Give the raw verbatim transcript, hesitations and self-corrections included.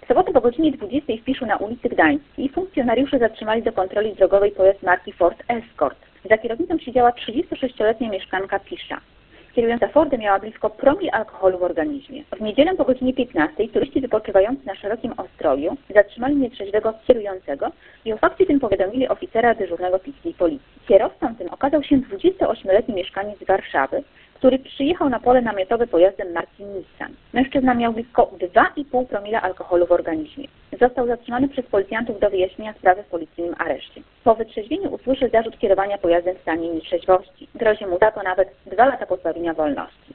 sobotę po godzinie dwudziestej w Piszu na ulicy Gdańskiej funkcjonariusze zatrzymali do kontroli drogowej pojazd marki Ford Escort. Za kierownicą siedziała trzydziestosześcioletnia mieszkanka Pisza. Kierująca Fordem miała blisko promil alkoholu w organizmie. W niedzielę po godzinie piętnastej turyści wypoczywający na Szerokim Ostrowiu zatrzymali nietrzeźwego kierującego i o fakcie tym powiadomili oficera dyżurnego Piskiej Policji. Kierowcą tym okazał się dwudziestoośmioletni mieszkaniec z Warszawy, który przyjechał na pole namiotowe pojazdem marki Nissan. Mężczyzna miał blisko dwa i pół promila alkoholu w organizmie. Został zatrzymany przez policjantów do wyjaśnienia sprawy w policyjnym areszcie. Po wytrzeźwieniu usłyszy zarzut kierowania pojazdem w stanie nietrzeźwości. Grozi mu za to nawet dwa lata pozbawienia wolności.